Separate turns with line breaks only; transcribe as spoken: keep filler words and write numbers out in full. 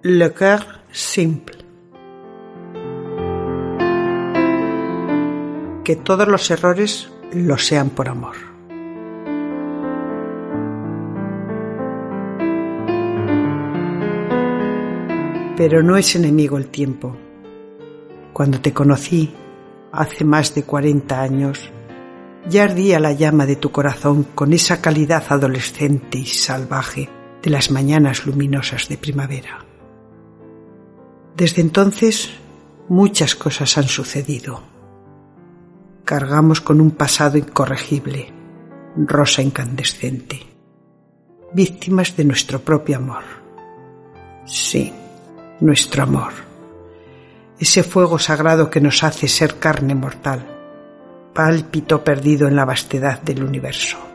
Le cœur simple. Que todos los errores lo sean por amor. Pero no es enemigo el tiempo. Cuando te conocí, hace más de cuarenta años, ya ardía la llama de tu corazón con esa calidad adolescente y salvaje de las mañanas luminosas de primavera. Desde entonces, muchas cosas han sucedido. Cargamos con un pasado incorregible, rosa incandescente, víctimas de nuestro propio amor. Sí, nuestro amor. Ese fuego sagrado que nos hace ser carne mortal, pálpito perdido en la vastedad del universo.